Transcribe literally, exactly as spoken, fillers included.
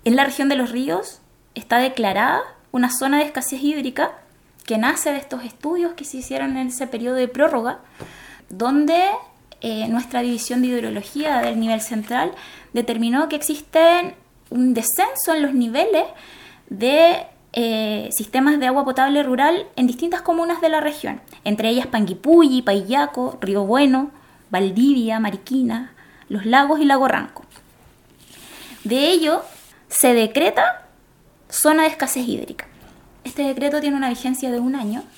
En la región de Los Ríos está declarada una zona de escasez hídrica que nace de estos estudios que se hicieron en ese periodo de prórroga, donde eh, nuestra división de hidrología del nivel central determinó que existe un descenso en los niveles de eh, sistemas de agua potable rural en distintas comunas de la región, entre ellas Panguipulli, Paillaco, Río Bueno, Valdivia, Mariquina, Los Lagos y Lago Ranco. De ello se decreta zona de escasez hídrica. Este decreto tiene una vigencia de un año